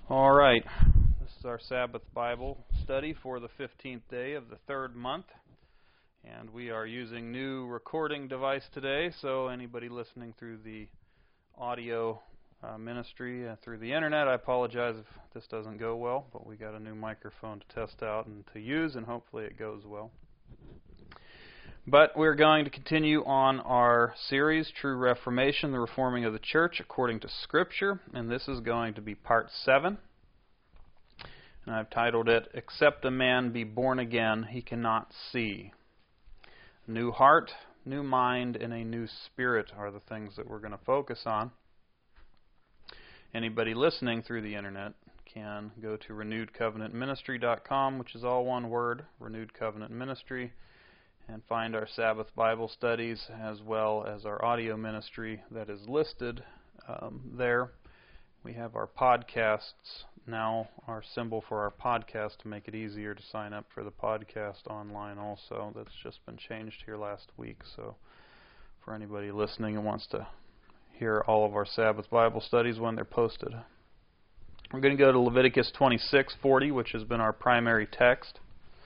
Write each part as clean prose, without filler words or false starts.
All right, this is our Sabbath Bible study for the 15th day of the third month, and we are using new recording device today, so anybody listening through the audio ministry through the internet, I apologize if this doesn't go well, but we got a new microphone to test out and to use, and hopefully it goes well. But we're going to continue on our series, True Reformation, the Reforming of the Church According to Scripture, and this is going to be part 7. And I've titled it, Except a Man Be Born Again, He Cannot See. New heart, new mind, and a new spirit are the things that we're going to focus on. Anybody listening through the internet can go to renewedcovenantministry.com, which is all one word, Renewed Covenant Ministry, and find our Sabbath Bible studies as well as our audio ministry that is listed there. We have our podcasts now, our symbol for our podcast to make it easier to sign up for the podcast online also. That's just been changed here last week, so for anybody listening and wants to hear all of our Sabbath Bible studies when they're posted. We're going to go to Leviticus 26:40, which has been our primary text.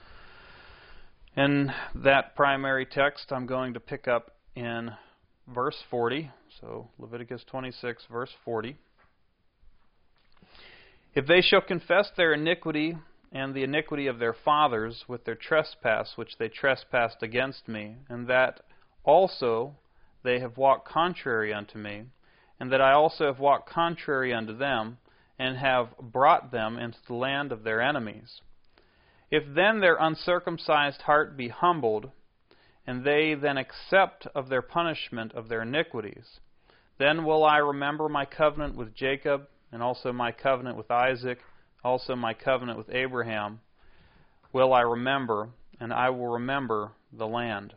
In that primary text, I'm going to pick up in verse 40. So Leviticus 26, verse 40. If they shall confess their iniquity and the iniquity of their fathers with their trespass which they trespassed against me, and that also they have walked contrary unto me, and that I also have walked contrary unto them, and have brought them into the land of their enemies, if then their uncircumcised heart be humbled, and they then accept of their punishment of their iniquities, then will I remember my covenant with Jacob, and also my covenant with Isaac, also my covenant with Abraham, will I remember, and I will remember the land.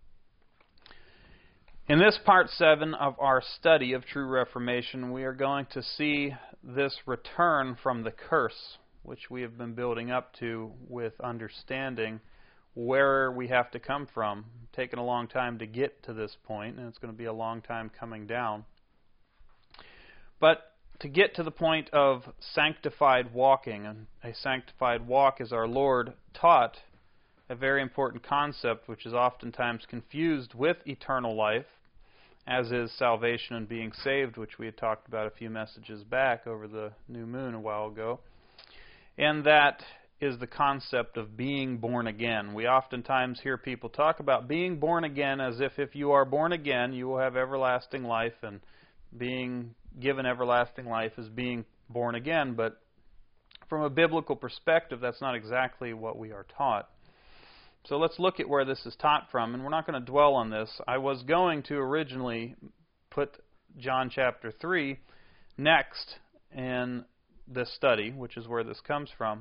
In this part 7 of our study of True Reformation, we are going to see this return from the curse, which we have been building up to with understanding where we have to come from. It's taken a long time to get to this point, and it's going to be a long time coming down. But to get to the point of sanctified walking, and a sanctified walk, as our Lord taught, a very important concept which is oftentimes confused with eternal life, as is salvation and being saved, which we had talked about a few messages back over the new moon a while ago. And that is the concept of being born again. We oftentimes hear people talk about being born again as if you are born again, you will have everlasting life, and being given everlasting life is being born again. But from a biblical perspective, that's not exactly what we are taught. So let's look at where this is taught from, and we're not going to dwell on this. I was going to originally put John chapter 3 next in this study, which is where this comes from,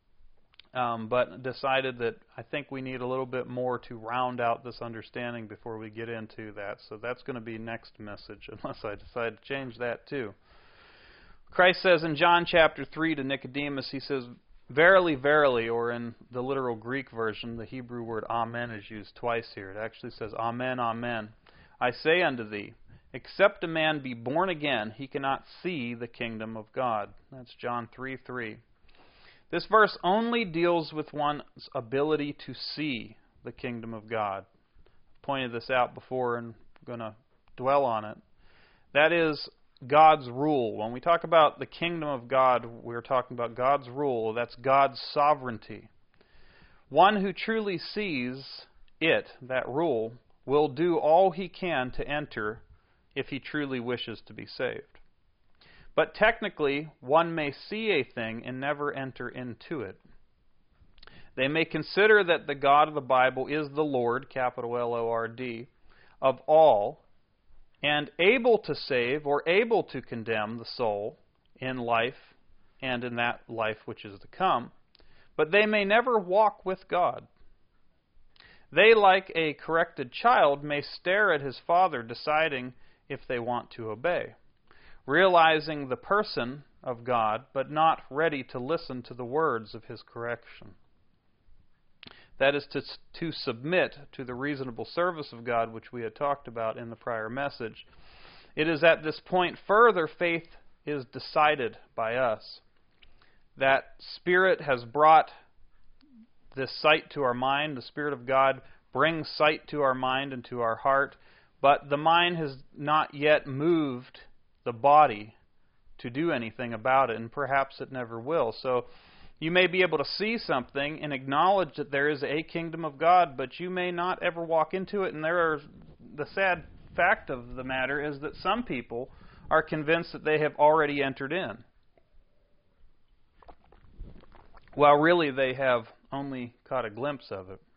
but decided that I think we need a little bit more to round out this understanding before we get into that. So that's going to be next message, unless I decide to change that too. Christ says in John chapter 3 to Nicodemus, he says, "Verily, verily," or in the literal Greek version, the Hebrew word amen is used twice here. It actually says, "Amen, amen. I say unto thee, except a man be born again, he cannot see the kingdom of God." That's John 3:3. This verse only deals with one's ability to see the kingdom of God. I pointed this out before and I'm going to dwell on it. That is God's rule. When we talk about the kingdom of God, we're talking about God's rule. That's God's sovereignty. One who truly sees it, that rule, will do all he can to enter if he truly wishes to be saved. But technically, one may see a thing and never enter into it. They may consider that the God of the Bible is the Lord, capital L-O-R-D, of all, and able to save or able to condemn the soul in life and in that life which is to come, but they may never walk with God. They, like a corrected child, may stare at his father, deciding if they want to obey, realizing the person of God, but not ready to listen to the words of his correction. That is to submit to the reasonable service of God, which we had talked about in the prior message. It is at this point further faith is decided by us. That Spirit has brought this sight to our mind. The Spirit of God brings sight to our mind and to our heart, but the mind has not yet moved the body to do anything about it, and perhaps it never will. So you may be able to see something and acknowledge that there is a kingdom of God, but you may not ever walk into it. And the sad fact of the matter is that some people are convinced that they have already entered in, while really they have only caught a glimpse of it.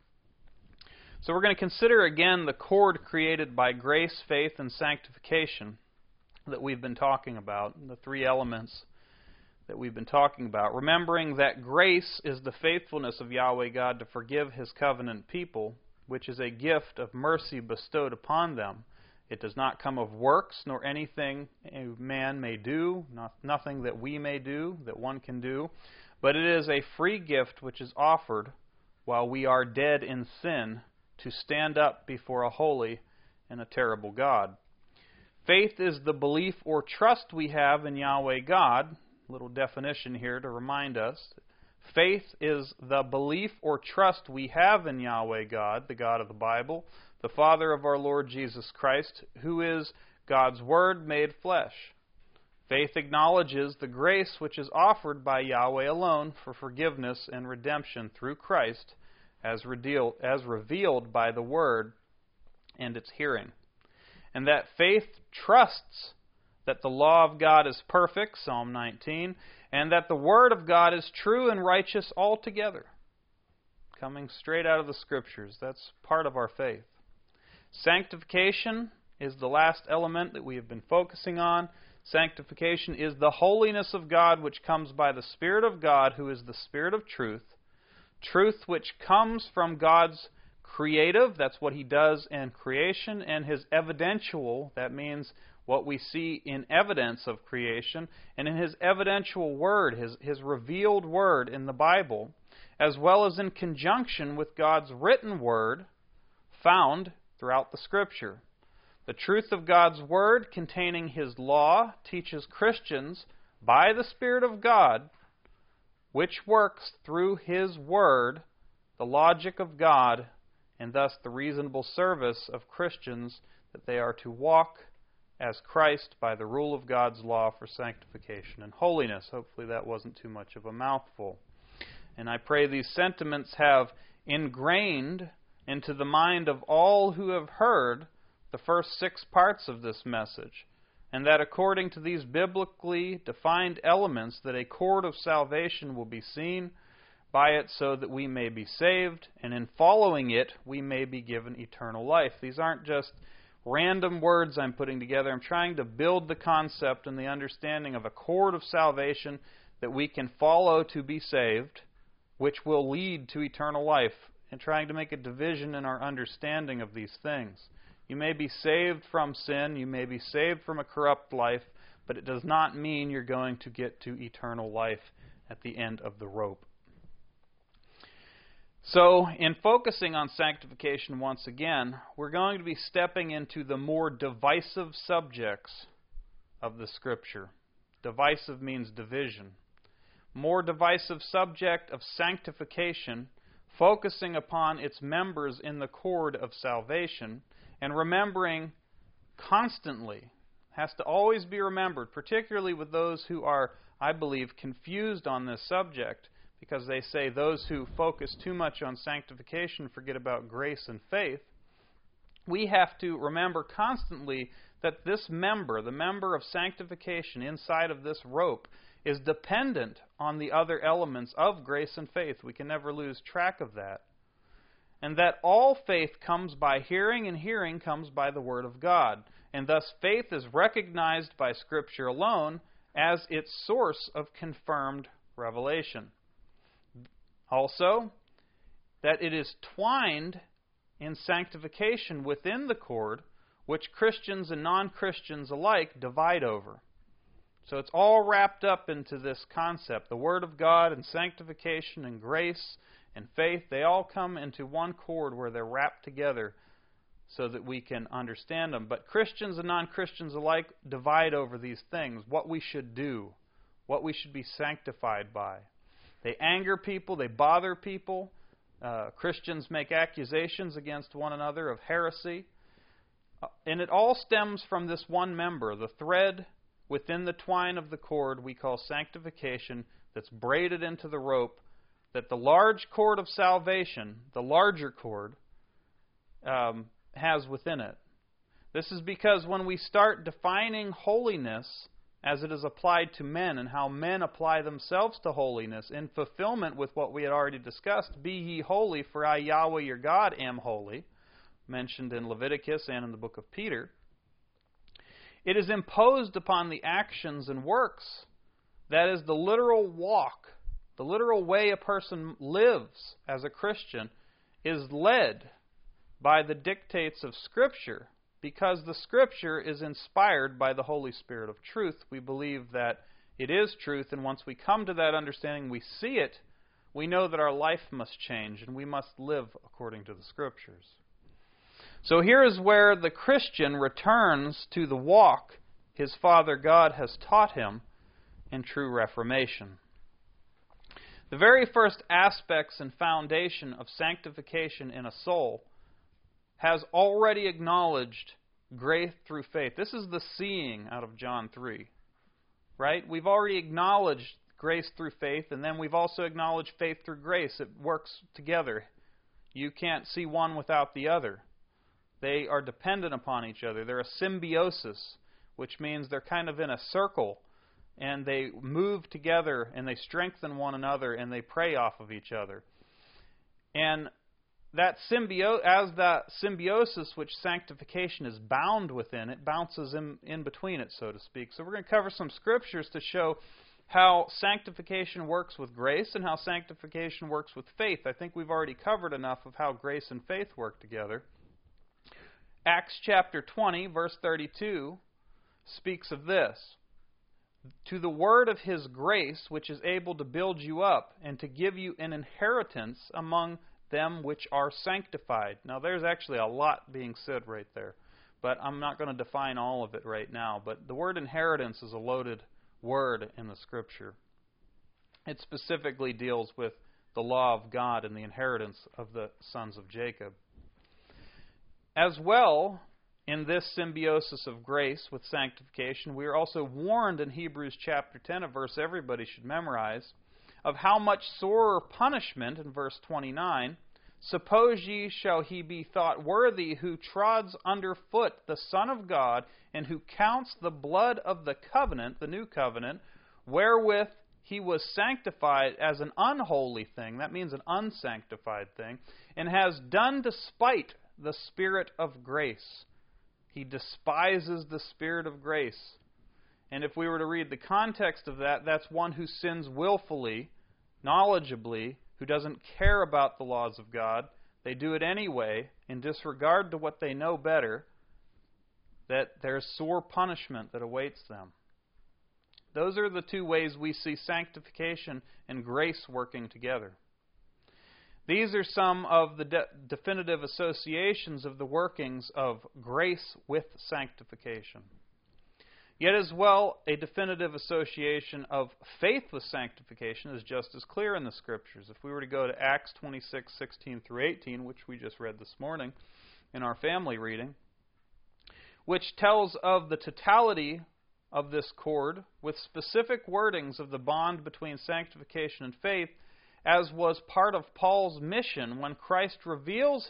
So we're going to consider again the cord created by grace, faith, and sanctification that we've been talking about, the three elements that we've been talking about. Remembering that grace is the faithfulness of Yahweh God to forgive His covenant people, which is a gift of mercy bestowed upon them. It does not come of works, nor anything a man may do, nothing that we may do, that one can do, but it is a free gift which is offered while we are dead in sin to stand up before a holy and a terrible God. Faith is the belief or trust we have in Yahweh God. Little definition here to remind us. Faith is the belief or trust we have in Yahweh God, the God of the Bible, the Father of our Lord Jesus Christ, who is God's Word made flesh. Faith acknowledges the grace which is offered by Yahweh alone for forgiveness and redemption through Christ, as revealed by the Word and its hearing. And that faith trusts that the law of God is perfect, Psalm 19, and that the Word of God is true and righteous altogether. Coming straight out of the Scriptures. That's part of our faith. Sanctification is the last element that we have been focusing on. Sanctification is the holiness of God which comes by the Spirit of God, who is the Spirit of truth. Truth which comes from God's creative, that's what He does in creation, and His evidential, that means what we see in evidence of creation, and in His evidential Word, His revealed Word in the Bible, as well as in conjunction with God's written Word found throughout the Scripture. The truth of God's Word containing His law teaches Christians by the Spirit of God, which works through His Word, the logic of God, and thus the reasonable service of Christians, that they are to walk as Christ by the rule of God's law for sanctification and holiness. Hopefully that wasn't too much of a mouthful. And I pray these sentiments have ingrained into the mind of all who have heard the first 6 parts of this message, and that according to these biblically defined elements, that a cord of salvation will be seen by it so that we may be saved, and in following it, we may be given eternal life. These aren't just random words I'm putting together. I'm trying to build the concept and the understanding of a cord of salvation that we can follow to be saved, which will lead to eternal life, and trying to make a division in our understanding of these things. You may be saved from sin, you may be saved from a corrupt life, but it does not mean you're going to get to eternal life at the end of the rope. So, in focusing on sanctification once again, we're going to be stepping into the more divisive subjects of the Scripture. Divisive means division. More divisive subject of sanctification, focusing upon its members in the cord of salvation, and remembering constantly, has to always be remembered, particularly with those who are, I believe, confused on this subject, because they say those who focus too much on sanctification forget about grace and faith. We have to remember constantly that this member, the member of sanctification inside of this rope, is dependent on the other elements of grace and faith. We can never lose track of that. And that all faith comes by hearing, and hearing comes by the Word of God. And thus faith is recognized by Scripture alone as its source of confirmed revelation. Also, that it is twined in sanctification within the cord, which Christians and non-Christians alike divide over. So it's all wrapped up into this concept. The Word of God and sanctification and grace and faith, they all come into one cord where they're wrapped together so that we can understand them. But Christians and non-Christians alike divide over these things, what we should do, what we should be sanctified by. They anger people, they bother people. Christians make accusations against one another of heresy. And it all stems from this one member, the thread within the twine of the cord we call sanctification, that's braided into the rope, that the large cord of salvation, the larger cord, has within it. This is because when we start defining holiness as it is applied to men and how men apply themselves to holiness in fulfillment with what we had already discussed, be ye holy, for I, Yahweh your God, am holy, mentioned in Leviticus and in the book of Peter, it is imposed upon the actions and works, that is the literal walk, the literal way a person lives as a Christian, is led by the dictates of Scripture. Because the Scripture is inspired by the Holy Spirit of truth, we believe that it is truth, and once we come to that understanding, we see it, we know that our life must change, and we must live according to the Scriptures. So here is where the Christian returns to the walk his Father God has taught him in true reformation. The very first aspects and foundation of sanctification in a soul has already acknowledged grace through faith. This is the seeing out of John 3, right? We've already acknowledged grace through faith, and then we've also acknowledged faith through grace. It works together. You can't see one without the other. They are dependent upon each other. They're a symbiosis, which means they're kind of in a circle, and they move together, and they strengthen one another, and they prey off of each other. And that symbiosis which sanctification is bound within, it bounces in between it, so to speak. So we're going to cover some scriptures to show how sanctification works with grace and how sanctification works with faith. I think we've already covered enough of how grace and faith work together. Acts chapter 20, verse 32, speaks of this. To the word of his grace, which is able to build you up and to give you an inheritance among them which are sanctified. Now there's actually a lot being said right there, but I'm not going to define all of it right now. But the word inheritance is a loaded word in the Scripture. It specifically deals with the law of God and the inheritance of the sons of Jacob. As well, in this symbiosis of grace with sanctification, we are also warned in Hebrews chapter 10, a verse everybody should memorize, of how much sorer punishment, in verse 29, suppose ye shall he be thought worthy who trods under foot the Son of God, and who counts the blood of the covenant, the new covenant, wherewith he was sanctified as an unholy thing, that means an unsanctified thing, and has done despite the Spirit of grace. He despises the Spirit of grace. And if we were to read the context of that, that's one who sins willfully, knowledgeably, who doesn't care about the laws of God. They do it anyway, in disregard to what they know better, that there's sore punishment that awaits them. Those are the two ways we see sanctification and grace working together. These are some of the definitive associations of the workings of grace with sanctification. Yet as well, a definitive association of faith with sanctification is just as clear in the Scriptures. If we were to go to Acts 26, 16 through 18, which we just read this morning in our family reading, which tells of the totality of this cord with specific wordings of the bond between sanctification and faith, as was part of Paul's mission when Christ reveals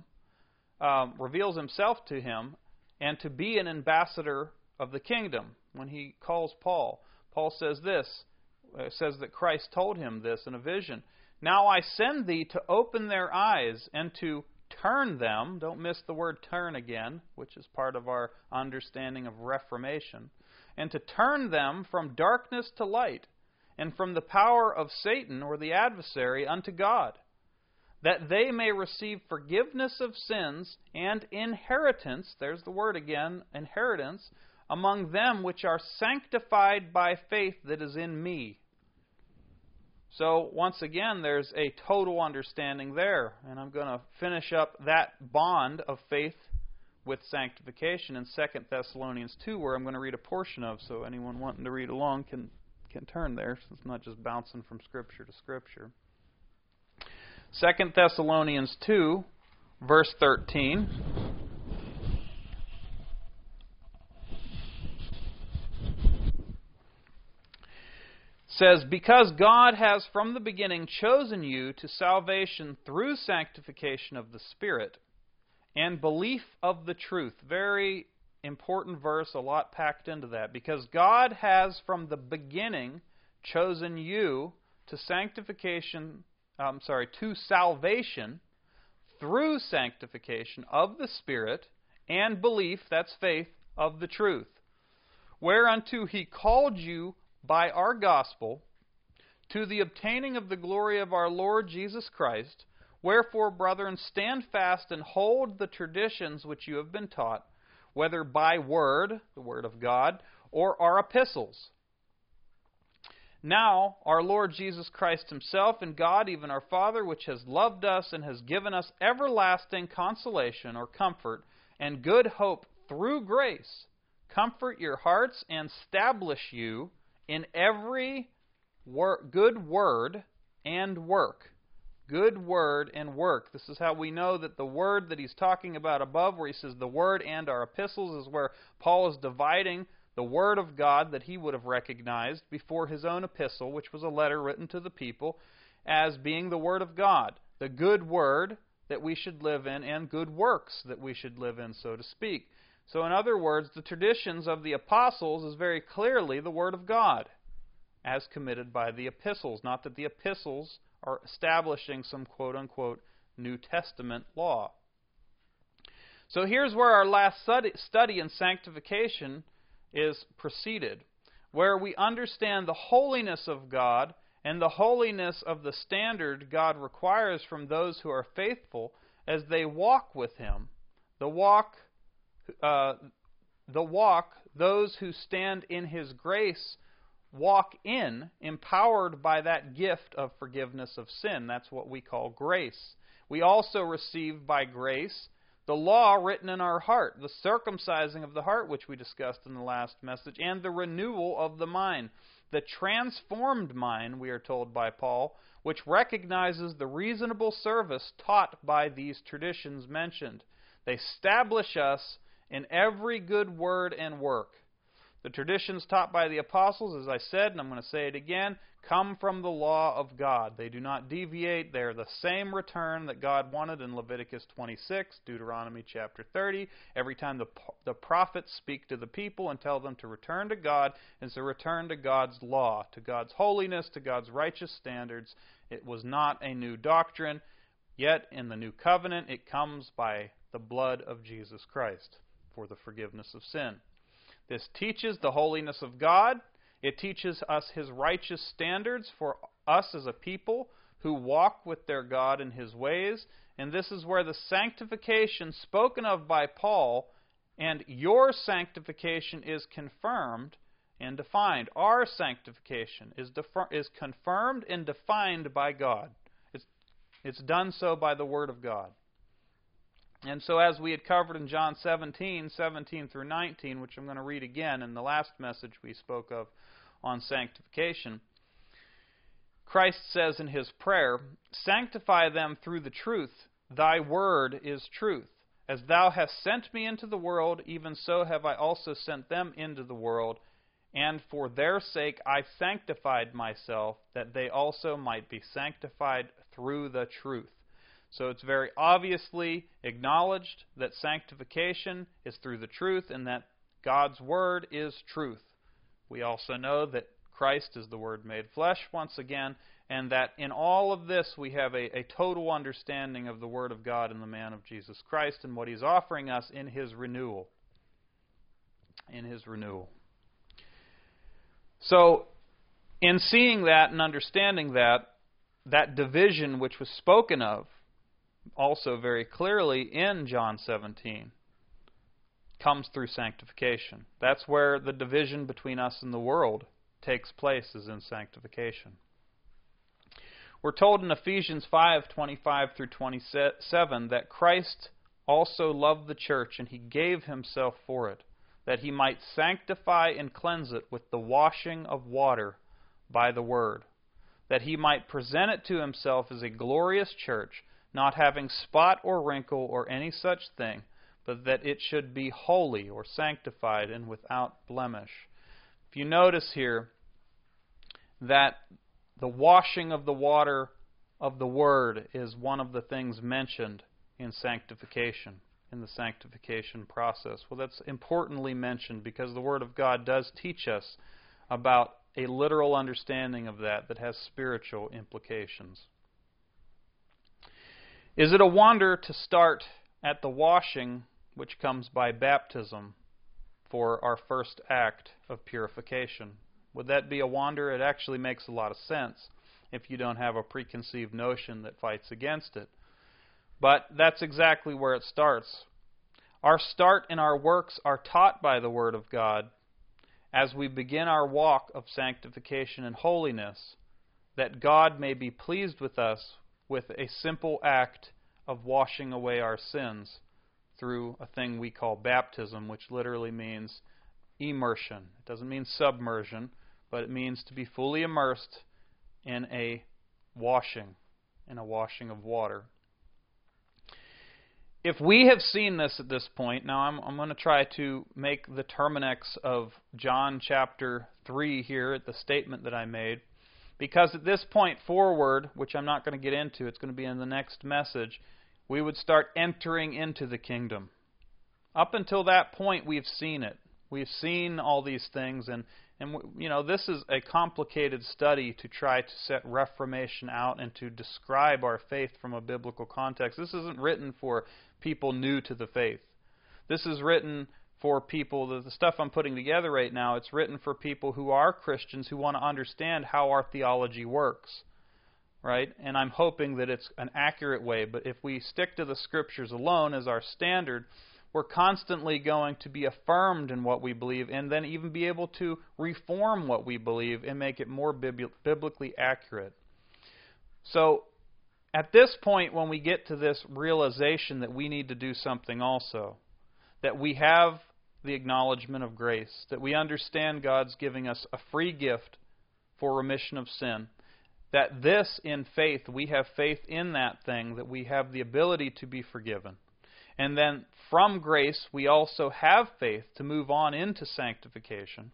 himself to him, and to be an ambassador of the kingdom. When he calls Paul, Paul says this, says that Christ told him this in a vision. Now I send thee to open their eyes and to turn them, don't miss the word turn again, which is part of our understanding of reformation, and to turn them from darkness to light, and from the power of Satan, or the adversary, unto God, that they may receive forgiveness of sins and inheritance, there's the word again, inheritance, among them which are sanctified by faith that is in me. So, once again, there's a total understanding there, and I'm going to finish up that bond of faith with sanctification in 2 Thessalonians 2, where I'm going to read a portion of, so anyone wanting to read along can can turn there, so it's not just bouncing from Scripture to Scripture. 2 Thessalonians 2, verse 13. Says, because God has from the beginning chosen you to salvation through sanctification of the Spirit and belief of the truth. Very important verse, a lot packed into that. Because God has from the beginning chosen you to to salvation through sanctification of the Spirit and belief, that's faith, of the truth. Whereunto He called you by our gospel, to the obtaining of the glory of our Lord Jesus Christ. Wherefore, brethren, stand fast and hold the traditions which you have been taught, whether by word, the word of God, or our epistles. Now, our Lord Jesus Christ Himself and God, even our Father, which has loved us and has given us everlasting consolation or comfort and good hope through grace, comfort your hearts and establish you in every good word and work. Good word and work. This is how we know that the word that he's talking about above, where he says the word and our epistles, is where Paul is dividing the word of God that he would have recognized before his own epistle, which was a letter written to the people, as being the word of God. The good word that we should live in and good works that we should live in, so to speak. So in other words, the traditions of the apostles is very clearly the Word of God, as committed by the epistles. Not that the epistles are establishing some quote-unquote New Testament law. So here's where our last study in sanctification is proceeded, where we understand the holiness of God and the holiness of the standard God requires from those who are faithful as they walk with Him. The walk, those who stand in His grace walk in, empowered by that gift of forgiveness of sin. That's what we call grace. We also receive by grace the law written in our heart, the circumcising of the heart, which we discussed in the last message, and the renewal of the mind. The transformed mind, we are told by Paul, which recognizes the reasonable service taught by these traditions mentioned. They establish us in every good word and work. The traditions taught by the apostles, as I said, and I'm going to say it again, come from the law of God. They do not deviate. They are the same return that God wanted in Leviticus 26, Deuteronomy chapter 30. Every time the prophets speak to the people and tell them to return to God, it's a return to God's law, to God's holiness, to God's righteous standards. It was not a new doctrine, yet in the new covenant it comes by the blood of Jesus Christ for the forgiveness of sin. This teaches the holiness of God. It teaches us His righteous standards for us as a people who walk with their God in His ways. And this is where the sanctification spoken of by Paul and your sanctification is confirmed and defined. Our sanctification is confirmed and defined by God. It's done so by the Word of God. And so as we had covered in John 17 through 19, which I'm going to read again in the last message we spoke of on sanctification, Christ says in His prayer, "Sanctify them through the truth. Thy word is truth. As Thou hast sent me into the world, even so have I also sent them into the world. And for their sake I sanctified myself, that they also might be sanctified through the truth." So it's very obviously acknowledged that sanctification is through the truth and that God's Word is truth. We also know that Christ is the Word made flesh once again, and that in all of this we have a total understanding of the Word of God in the man of Jesus Christ and what He's offering us in His renewal. In His renewal. So, in seeing that and understanding that division which was spoken of, also very clearly in John 17, comes through sanctification. That's where the division between us and the world takes place, is in sanctification. We're told in Ephesians 5:25 through 27 that Christ also loved the church and He gave Himself for it, that He might sanctify and cleanse it with the washing of water by the word, that he might present it to himself as a glorious church, not having spot or wrinkle or any such thing, but that it should be holy or sanctified and without blemish. If you notice here that the washing of the water of the Word is one of the things mentioned in sanctification, in the sanctification process. Well, that's importantly mentioned because the Word of God does teach us about a literal understanding of that has spiritual implications. Is it a wonder to start at the washing which comes by baptism for our first act of purification? Would that be a wonder? It actually makes a lot of sense if you don't have a preconceived notion that fights against it. But that's exactly where it starts. Our start and our works are taught by the Word of God as we begin our walk of sanctification and holiness, that God may be pleased with us with a simple act of washing away our sins through a thing we call baptism, which literally means immersion. It doesn't mean submersion, but it means to be fully immersed in a washing of water. If we have seen this at this point, now I'm going to try to make the terminex of John chapter 3 here at the statement that I made, because at this point forward, which I'm not going to get into, it's going to be in the next message, we would start entering into the kingdom. Up until that point, we've seen it. We've seen all these things, and you know, this is a complicated study to try to set Reformation out and to describe our faith from a biblical context. This isn't written for people new to the faith. This is written for people, the stuff I'm putting together right now, it's written for people who are Christians who want to understand how our theology works, right? And I'm hoping that it's an accurate way, but if we stick to the Scriptures alone as our standard, we're constantly going to be affirmed in what we believe and then even be able to reform what we believe and make it more biblically accurate. So, at this point, when we get to this realization that we need to do something also, that we have the acknowledgement of grace, that we understand God's giving us a free gift for remission of sin, that this in faith, we have faith in that thing, that we have the ability to be forgiven. And then from grace, we also have faith to move on into sanctification.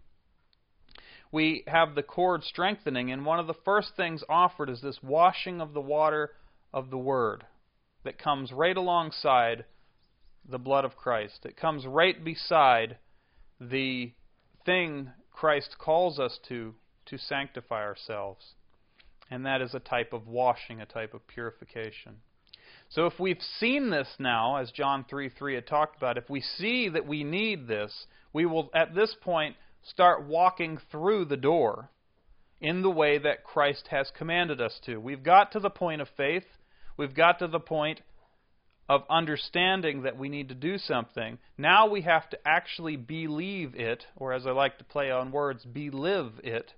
We have the cord strengthening, and one of the first things offered is this washing of the water of the Word that comes right alongside the blood of Christ. It comes right beside the thing Christ calls us to sanctify ourselves. And that is a type of washing, a type of purification. So if we've seen this now, as John 3:3 had talked about, if we see that we need this, we will at this point start walking through the door in the way that Christ has commanded us to. We've got to the point of faith. We've got to the point of understanding that we need to do something. Now we have to actually believe it, or as I like to play on words, believe it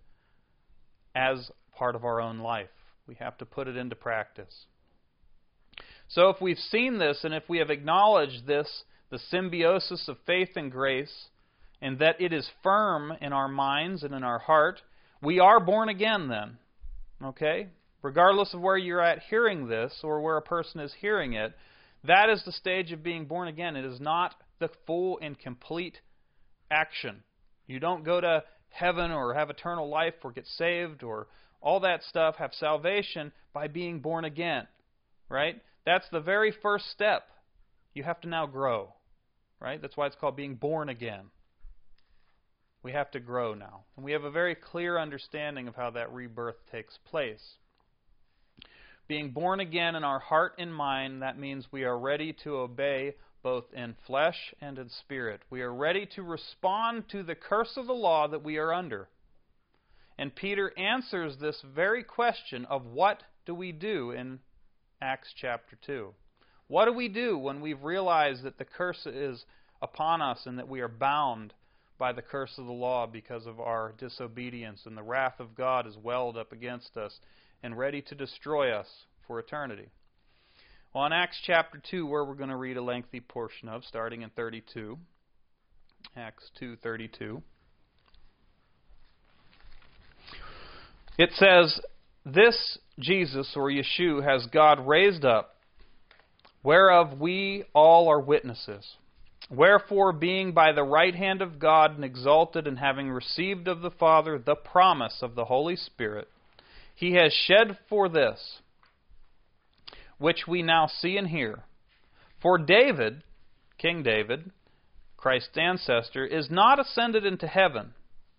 as part of our own life. We have to put it into practice. So if we've seen this, and if we have acknowledged this, the symbiosis of faith and grace, and that it is firm in our minds and in our heart, we are born again then. Okay? Regardless of where you're at hearing this, or where a person is hearing it, that is the stage of being born again. It is not the full and complete action. You don't go to heaven or have eternal life or get saved or all that stuff, have salvation by being born again. Right? That's the very first step. You have to now grow. Right? That's why it's called being born again. We have to grow now. And we have a very clear understanding of how that rebirth takes place. Being born again in our heart and mind, that means we are ready to obey both in flesh and in spirit. We are ready to respond to the curse of the law that we are under. And Peter answers this very question of what do we do in Acts chapter 2. What do we do when we've realized that the curse is upon us and that we are bound by the curse of the law because of our disobedience, and the wrath of God is welled up against us and ready to destroy us for eternity? Well, in Acts chapter 2, where we're going to read a lengthy portion of, starting in 32, Acts 2:32. It says, "This Jesus," or Yeshua, "has God raised up, whereof we all are witnesses. Wherefore, being by the right hand of God and exalted, and having received of the Father the promise of the Holy Spirit, He has shed for this, which we now see and hear. For David," King David, Christ's ancestor, "is not ascended into heaven,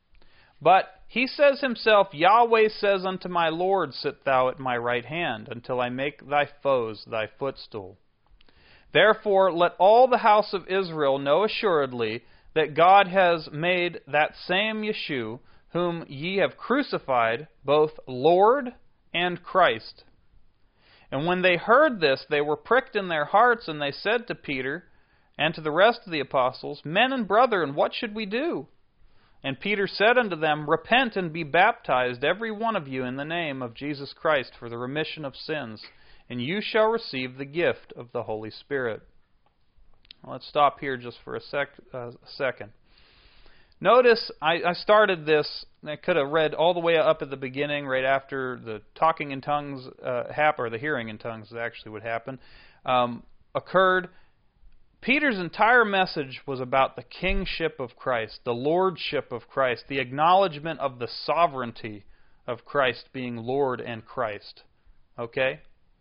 but he says himself, Yahweh says unto my Lord, Sit thou at my right hand, until I make thy foes thy footstool. Therefore let all the house of Israel know assuredly that God has made that same Yeshua, whom ye have crucified, both Lord and Christ." And when they heard this, they were pricked in their hearts, and they said to Peter and to the rest of the apostles, "Men and brethren, what should we do?" And Peter said unto them, "Repent and be baptized, every one of you, in the name of Jesus Christ, for the remission of sins, and you shall receive the gift of the Holy Spirit." Let's stop here just for a second. Notice I started this, I could have read all the way up at the beginning, right after the talking in tongues or the hearing in tongues actually would happen, occurred. Peter's entire message was about the kingship of Christ, the lordship of Christ, the acknowledgement of the sovereignty of Christ being Lord and Christ. Okay?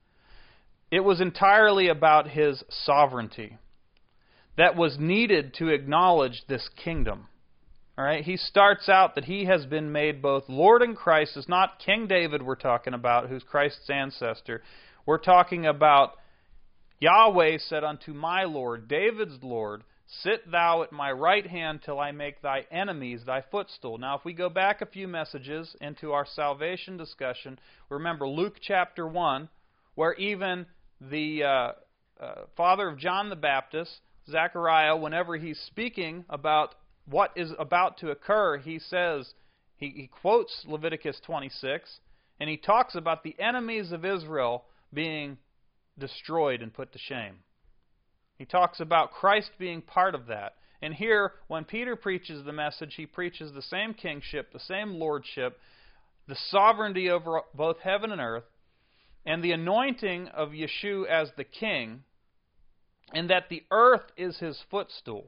It was entirely about His sovereignty that was needed to acknowledge this kingdom. All right? He starts out that He has been made both Lord and Christ. It's not King David we're talking about, who's Christ's ancestor. We're talking about Yahweh said unto my Lord, David's Lord, "Sit thou at my right hand till I make thy enemies thy footstool." Now, if we go back a few messages into our salvation discussion, remember Luke chapter 1, where even the father of John the Baptist, Zechariah, whenever he's speaking about what is about to occur, he says, he quotes Leviticus 26, and he talks about the enemies of Israel being destroyed and put to shame. He talks about Christ being part of that. And here, when Peter preaches the message, he preaches the same kingship, the same lordship, the sovereignty over both heaven and earth, and the anointing of Yeshua as the king, and that the earth is His footstool.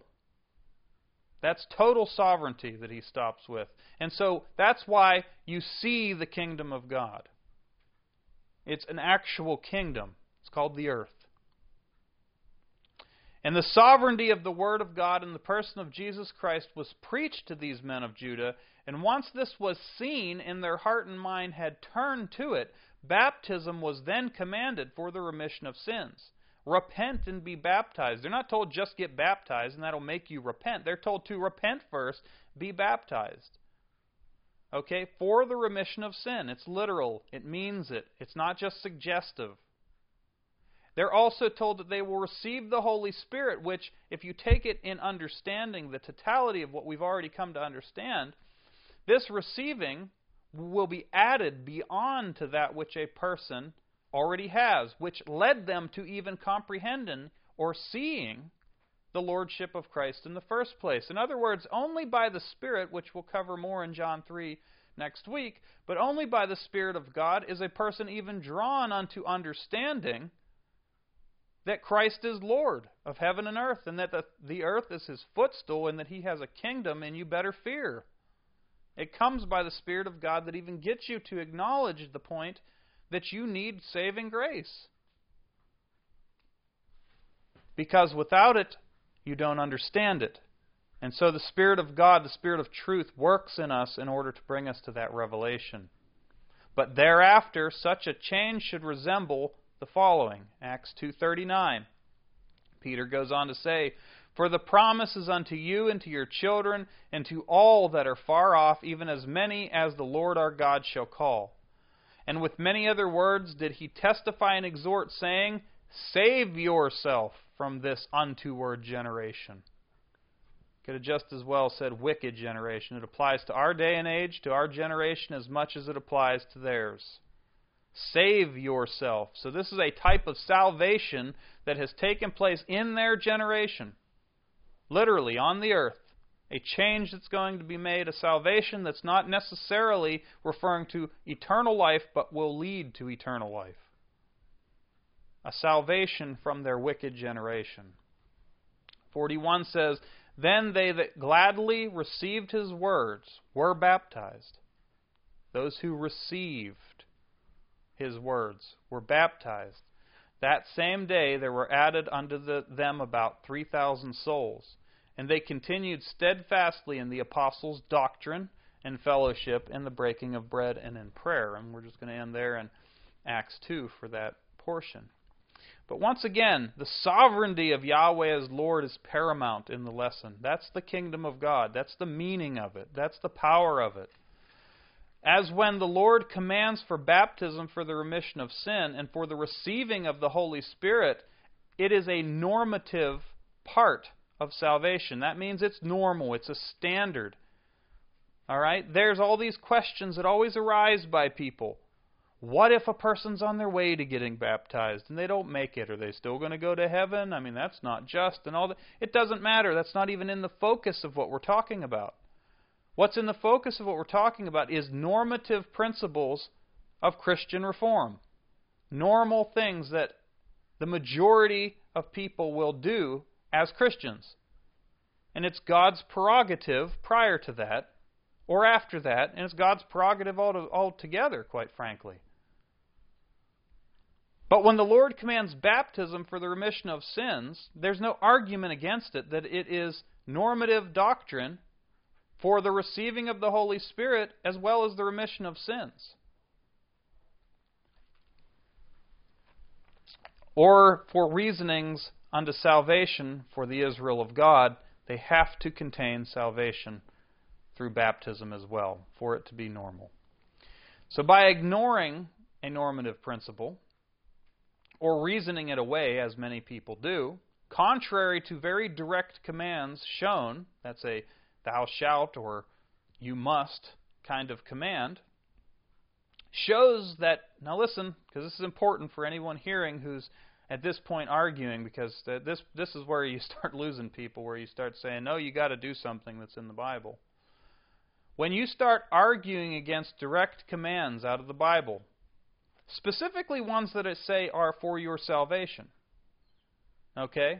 That's total sovereignty that he stops with. And so that's why you see the kingdom of God. It's an actual kingdom. It's called the earth. And the sovereignty of the Word of God in the person of Jesus Christ was preached to these men of Judah, and once this was seen and their heart and mind had turned to it, baptism was then commanded for the remission of sins. Repent and be baptized. They're not told just get baptized and that'll make you repent. They're told to repent first, be baptized. Okay? For the remission of sin. It's literal. It means it. It's not just suggestive. They're also told that they will receive the Holy Spirit, which, if you take it in understanding the totality of what we've already come to understand, this receiving will be added beyond to that which a person already has, which led them to even comprehending or seeing the Lordship of Christ in the first place. In other words, only by the Spirit, which we'll cover more in John 3 next week, but only by the Spirit of God is a person even drawn unto understanding that Christ is Lord of heaven and earth, and that the earth is His footstool, and that He has a kingdom, and you better fear. It comes by the Spirit of God that even gets you to acknowledge the point that you need saving grace. Because without it, you don't understand it. And so the Spirit of God, the Spirit of truth, works in us in order to bring us to that revelation. But thereafter, such a change should resemble the following. Acts 2:39. Peter goes on to say, "For the promise is unto you and to your children and to all that are far off, even as many as the Lord our God shall call." And with many other words did he testify and exhort, saying, "Save yourself from this untoward generation." Could have just as well said wicked generation. It applies to our day and age, to our generation, as much as it applies to theirs. Save yourself. So this is a type of salvation that has taken place in their generation. Literally, on the earth. a change that's going to be made, a salvation that's not necessarily referring to eternal life, but will lead to eternal life. A salvation from their wicked generation. 41 says, "Then they that gladly received his words were baptized." Those who received his words were baptized. That same day there were added unto them about 3,000 souls. And they continued steadfastly in the apostles' doctrine and fellowship, in the breaking of bread and in prayer. And we're just going to end there in Acts 2 for that portion. But once again, the sovereignty of Yahweh as Lord is paramount in the lesson. That's the kingdom of God. That's the meaning of it. That's the power of it. As when the Lord commands for baptism for the remission of sin and for the receiving of the Holy Spirit, it is a normative part of salvation. That means it's normal. It's a standard. All right? There's all these questions that always arise by people. What if a person's on their way to getting baptized and they don't make it? Are they still going to go to heaven? I mean, that's not just and all that. It doesn't matter. That's not even in the focus of what we're talking about. What's in the focus of what we're talking about is normative principles of Christian reform. Normal things that the majority of people will do as Christians. And it's God's prerogative prior to that or after that, and it's God's prerogative altogether, quite frankly. But when the Lord commands baptism for the remission of sins, there's no argument against it that it is normative doctrine for the receiving of the Holy Spirit as well as the remission of sins. Or for reasonings unto salvation for the Israel of God, they have to contain salvation through baptism as well, for it to be normal. So by ignoring a normative principle, or reasoning it away, as many people do, contrary to very direct commands shown, that's a thou shalt or you must kind of command, shows that, now listen, because this is important for anyone hearing who's at this point arguing, because this is where you start losing people, where you start saying, no, you got to do something that's in the Bible. When you start arguing against direct commands out of the Bible, specifically ones that say are for your salvation, okay,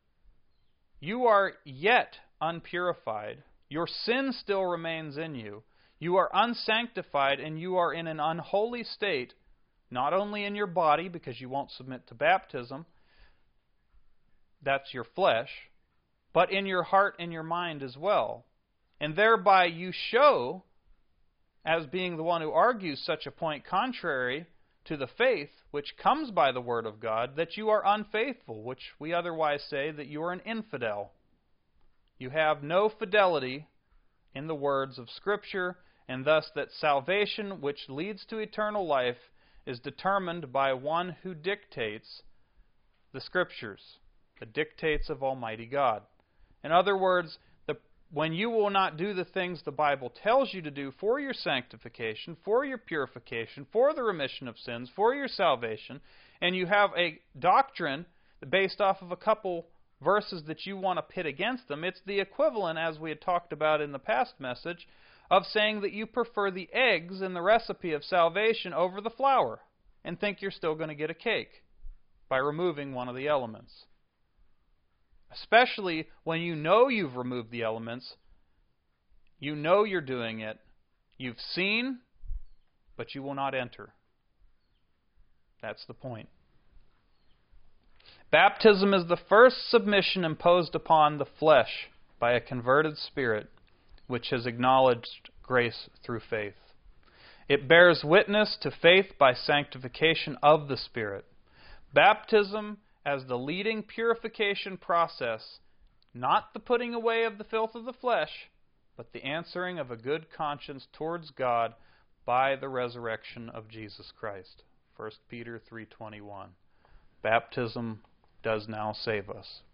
you are yet unpurified, your sin still remains in you, you are unsanctified, and you are in an unholy state, not only in your body, because you won't submit to baptism, that's your flesh, but in your heart and your mind as well. And thereby you show, as being the one who argues such a point contrary to the faith which comes by the Word of God, that you are unfaithful, which we otherwise say that you are an infidel. You have no fidelity in the words of Scripture, and thus that salvation which leads to eternal life is determined by one who dictates the Scriptures, the dictates of Almighty God. In other words, when you will not do the things the Bible tells you to do for your sanctification, for your purification, for the remission of sins, for your salvation, and you have a doctrine based off of a couple verses that you want to pit against them, it's the equivalent, as we had talked about in the past message, of saying that you prefer the eggs in the recipe of salvation over the flour and think you're still going to get a cake by removing one of the elements. Especially when you know you've removed the elements, you know you're doing it, you've seen, but you will not enter. That's the point. Baptism is the first submission imposed upon the flesh by a converted spirit, which has acknowledged grace through faith. It bears witness to faith by sanctification of the Spirit. Baptism as the leading purification process, not the putting away of the filth of the flesh, but the answering of a good conscience towards God by the resurrection of Jesus Christ. 1 Peter 3:21. Baptism does now save us.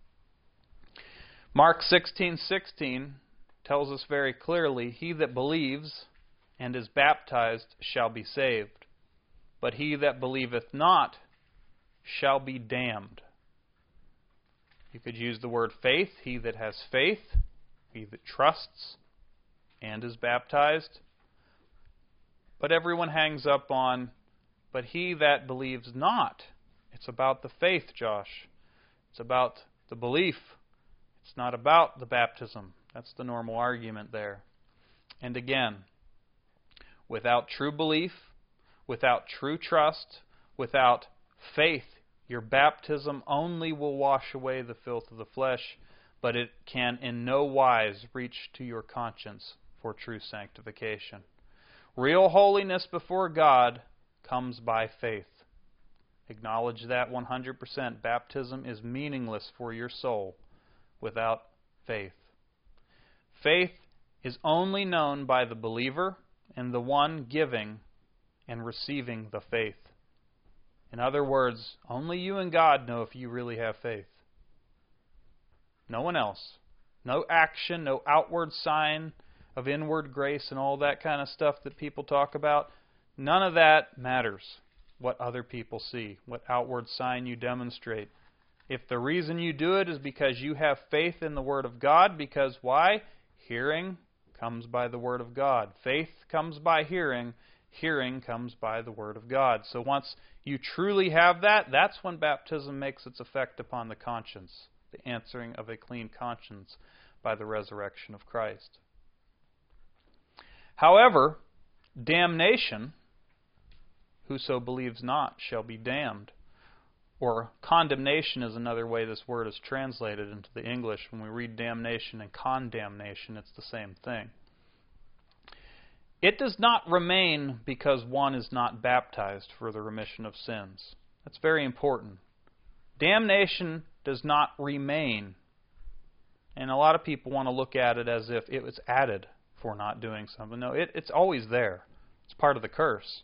Mark 16:16 tells us very clearly, he that believes and is baptized shall be saved, but he that believeth not shall be damned. You could use the word faith, he that has faith, he that trusts and is baptized. But everyone hangs up on, but he that believes not. It's about the faith, Josh. It's about the belief. It's not about the baptism. That's the normal argument there. And again, without true belief, without true trust, without faith, your baptism only will wash away the filth of the flesh, but it can in no wise reach to your conscience for true sanctification. Real holiness before God comes by faith. Acknowledge that 100%. Baptism is meaningless for your soul without faith. Faith is only known by the believer and the one giving and receiving the faith. In other words, only you and God know if you really have faith. No one else. No action, no outward sign of inward grace and all that kind of stuff that people talk about. None of that matters. What other people see, what outward sign you demonstrate. If the reason you do it is because you have faith in the Word of God, because why? Hearing comes by the Word of God. Faith comes by hearing. Hearing comes by the Word of God. So once you truly have that, that's when baptism makes its effect upon the conscience, the answering of a clean conscience by the resurrection of Christ. However, damnation, whoso believes not shall be damned. Or condemnation is another way this word is translated into the English. When we read damnation and condemnation, it's the same thing. It does not remain because one is not baptized for the remission of sins. That's very important. Damnation does not remain. And a lot of people want to look at it as if it was added for not doing something. No, it's always there. It's part of the curse.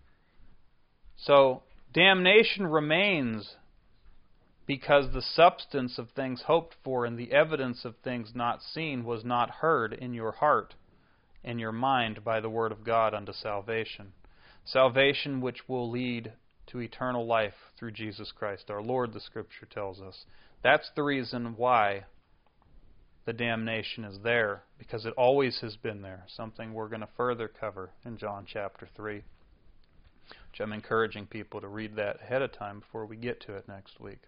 So, damnation remains because the substance of things hoped for and the evidence of things not seen was not heard in your heart and your mind by the Word of God unto salvation. Salvation which will lead to eternal life through Jesus Christ our Lord, the Scripture tells us. That's the reason why the damnation is there, because it always has been there, something we're going to further cover in John chapter 3. Which I'm encouraging people to read that ahead of time before we get to it next week.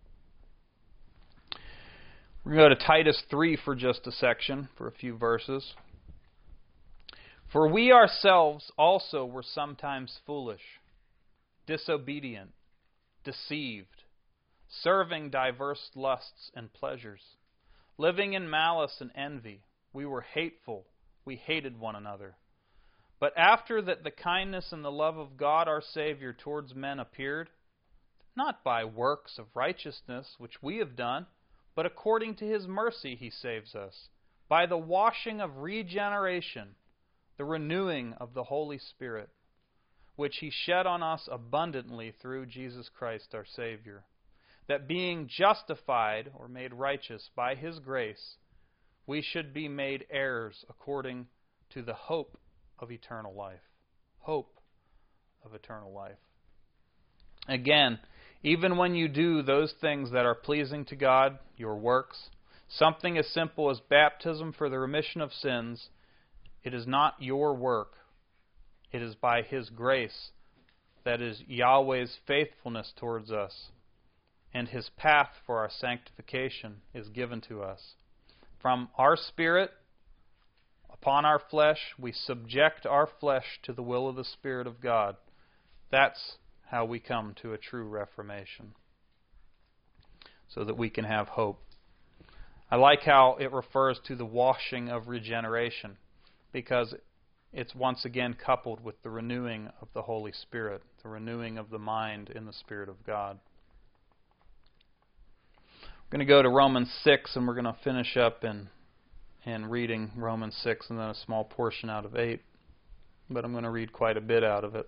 We're going to go to Titus 3 for just a section, for a few verses. For we ourselves also were sometimes foolish, disobedient, deceived, serving diverse lusts and pleasures, living in malice and envy. We were hateful, we hated one another. But after that the kindness and the love of God our Savior towards men appeared, not by works of righteousness which we have done, but according to His mercy He saves us, by the washing of regeneration, the renewing of the Holy Spirit, which He shed on us abundantly through Jesus Christ our Savior, that being justified or made righteous by His grace, we should be made heirs according to the hope of eternal life. Hope of eternal life. Again, even when you do those things that are pleasing to God, your works, something as simple as baptism for the remission of sins, it is not your work. It is by His grace, that is Yahweh's faithfulness towards us, and His path for our sanctification is given to us. From our spirit, upon our flesh, we subject our flesh to the will of the Spirit of God. That's how we come to a true reformation, so that we can have hope. I like how it refers to the washing of regeneration, because it's once again coupled with the renewing of the Holy Spirit, the renewing of the mind in the Spirit of God. We're going to go to Romans 6, and we're going to finish up in reading Romans 6 and then a small portion out of 8. But I'm going to read quite a bit out of it.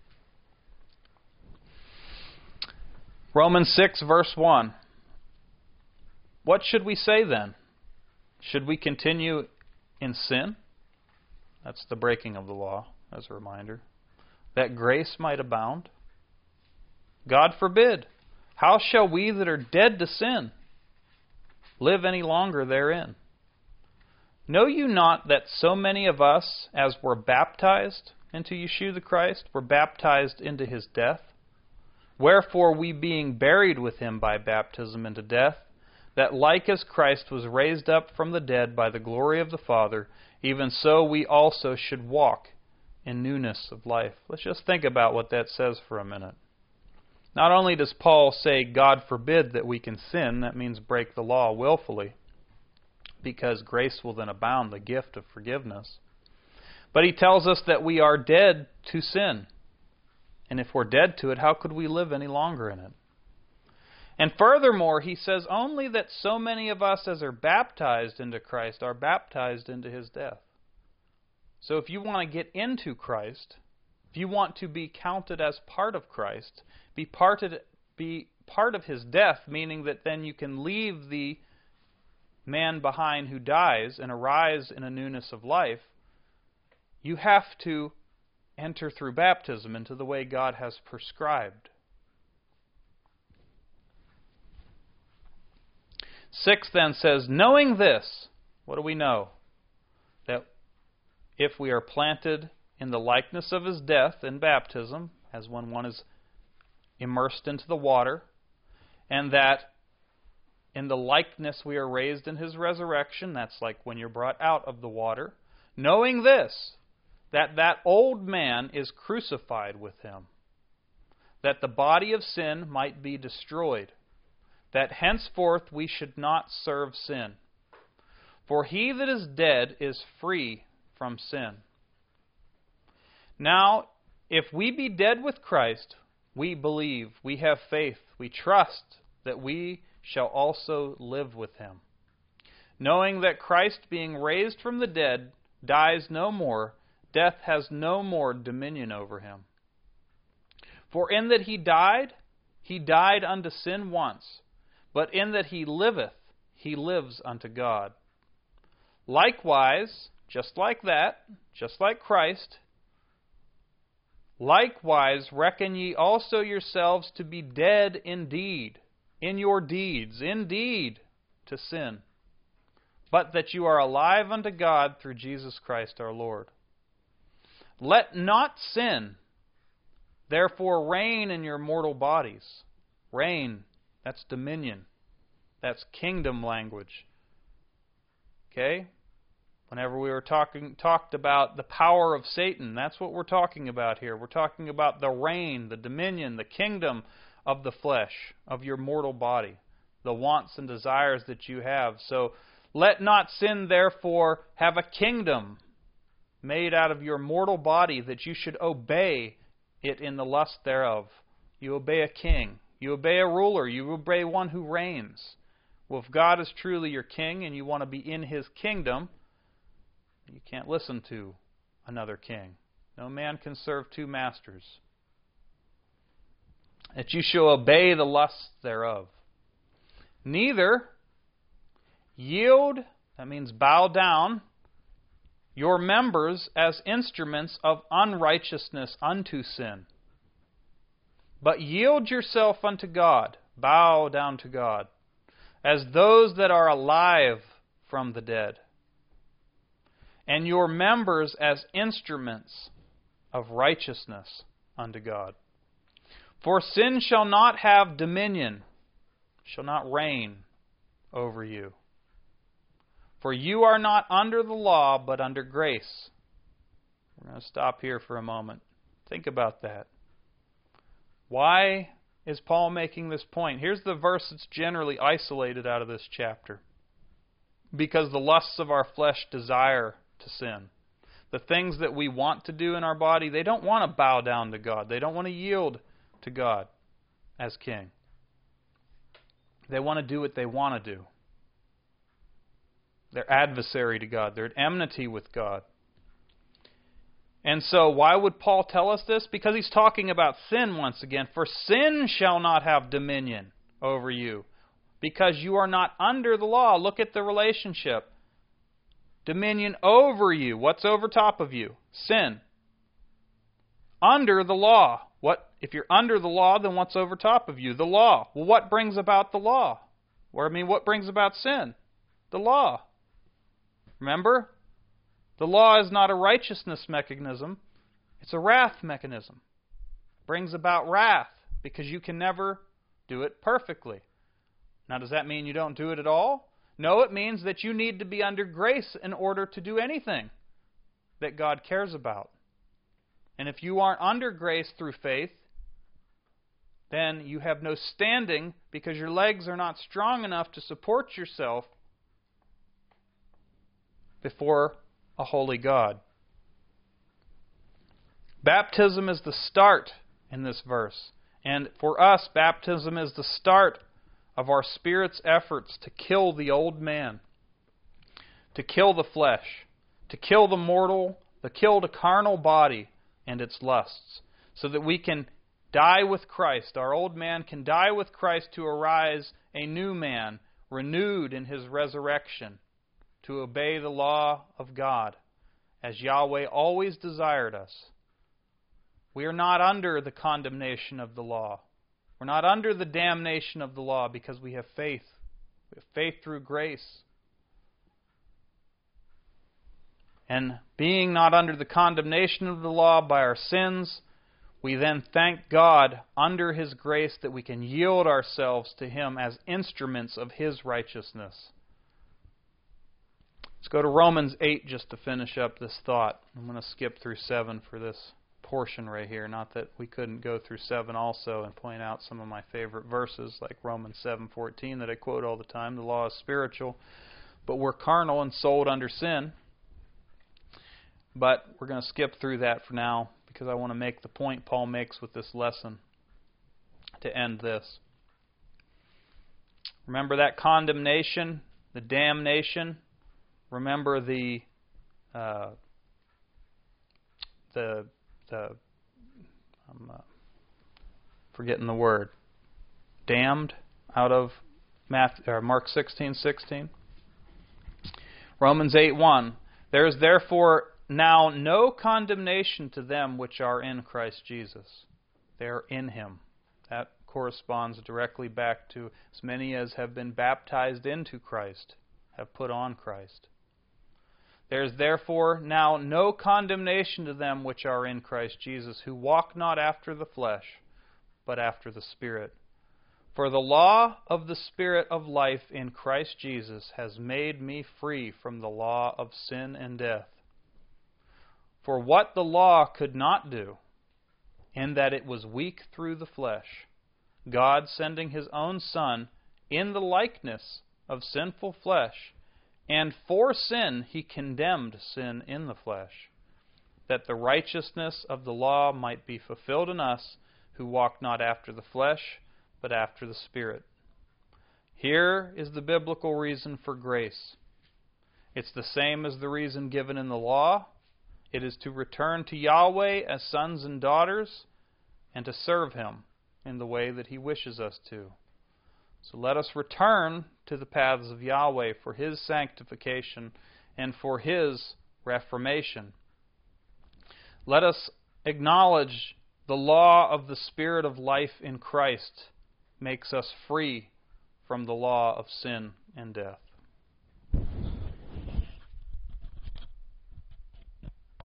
Romans 6, verse 1. What should we say then? Should we continue in sin? That's the breaking of the law, as a reminder. That grace might abound? God forbid. How shall we that are dead to sin live any longer therein? Know you not that so many of us, as were baptized into Yeshua the Christ, were baptized into his death? Wherefore we being buried with him by baptism into death, that like as Christ was raised up from the dead by the glory of the Father, even so we also should walk in newness of life. Let's just think about what that says for a minute. Not only does Paul say, God forbid that we can sin, that means break the law willfully, because grace will then abound, the gift of forgiveness. But he tells us that we are dead to sin. And if we're dead to it, how could we live any longer in it? And furthermore, he says only that so many of us as are baptized into Christ are baptized into his death. So if you want to get into Christ, if you want to be counted as part of Christ, be part of his death, meaning that then you can leave the man behind who dies and arise in a newness of life, you have to enter through baptism into the way God has prescribed. 6 then says, knowing this, what do we know? That if we are planted in the likeness of his death in baptism, as when one is immersed into the water, and that in the likeness we are raised in his resurrection, that's like when you're brought out of the water, knowing this, that old man is crucified with him, that the body of sin might be destroyed, that henceforth we should not serve sin. For he that is dead is free from sin. Now, if we be dead with Christ, we believe, we have faith, we trust that we shall also live with him, knowing that Christ, being raised from the dead, dies no more, death has no more dominion over him. For in that he died unto sin once, but in that he liveth, he lives unto God. Likewise, just like that, just like Christ, likewise reckon ye also yourselves to be dead indeed, in your deeds, indeed, to sin, but that you are alive unto God through Jesus Christ our Lord. Let not sin, therefore, reign in your mortal bodies. Reign, that's dominion. That's kingdom language. Okay? Whenever we were talked about the power of Satan, that's what we're talking about here. We're talking about the reign, the dominion, the kingdom of the flesh, of your mortal body, the wants and desires that you have. So, let not sin, therefore, have a kingdom made out of your mortal body, that you should obey it in the lust thereof. You obey a king. You obey a ruler. You obey one who reigns. Well, if God is truly your king and you want to be in his kingdom, you can't listen to another king. No man can serve two masters. That you shall obey the lusts thereof. Neither yield, that means bow down, your members as instruments of unrighteousness unto sin. But yield yourself unto God, bow down to God, as those that are alive from the dead, and your members as instruments of righteousness unto God. For sin shall not have dominion, shall not reign over you. For you are not under the law, but under grace. We're going to stop here for a moment. Think about that. Why is Paul making this point? Here's the verse that's generally isolated out of this chapter. Because the lusts of our flesh desire to sin. The things that we want to do in our body, they don't want to bow down to God. They don't want to yield to God as king. They want to do what they want to do. They're adversary to God. They're at enmity with God. And so why would Paul tell us this? Because he's talking about sin once again. For sin shall not have dominion over you, because you are not under the law. Look at the relationship. Dominion over you. What's over top of you? Sin. Under the law. What? If you're under the law, then what's over top of you? The law. Well, what brings about the law? What brings about sin? The law. Remember, the law is not a righteousness mechanism, it's a wrath mechanism. It brings about wrath because you can never do it perfectly. Now, does that mean you don't do it at all? No, it means that you need to be under grace in order to do anything that God cares about. And if you aren't under grace through faith, then you have no standing because your legs are not strong enough to support yourself before a holy God. Baptism is the start in this verse. And for us, baptism is the start of our Spirit's efforts to kill the old man, to kill the flesh, to kill kill the carnal body and its lusts, so that we can die with Christ. Our old man can die with Christ to arise a new man, renewed in his resurrection, to obey the law of God, as Yahweh always desired us. We are not under the condemnation of the law. We're not under the damnation of the law because we have faith. We have faith through grace. And being not under the condemnation of the law by our sins, we then thank God under His grace that we can yield ourselves to Him as instruments of His righteousness. Let's go to Romans 8 just to finish up this thought. I'm going to skip through 7 for this portion right here. Not that we couldn't go through 7 also and point out some of my favorite verses like Romans 7:14 that I quote all the time. The law is spiritual, but we're carnal and sold under sin. But we're going to skip through that for now because I want to make the point Paul makes with this lesson to end this. Remember that condemnation, the damnation. Remember the I'm forgetting the word. Damned out of Mark 16:16. Romans 8:1. There is therefore now no condemnation to them which are in Christ Jesus. They are in Him. That corresponds directly back to as many as have been baptized into Christ, have put on Christ. There is therefore now no condemnation to them which are in Christ Jesus, who walk not after the flesh, but after the Spirit. For the law of the Spirit of life in Christ Jesus has made me free from the law of sin and death. For what the law could not do, in that it was weak through the flesh, God sending His own Son in the likeness of sinful flesh, and for sin He condemned sin in the flesh, that the righteousness of the law might be fulfilled in us, who walk not after the flesh, but after the Spirit. Here is the biblical reason for grace. It's the same as the reason given in the law. It is to return to Yahweh as sons and daughters, and to serve Him in the way that He wishes us to. So let us return to the paths of Yahweh for His sanctification and for His reformation. Let us acknowledge the law of the Spirit of life in Christ makes us free from the law of sin and death.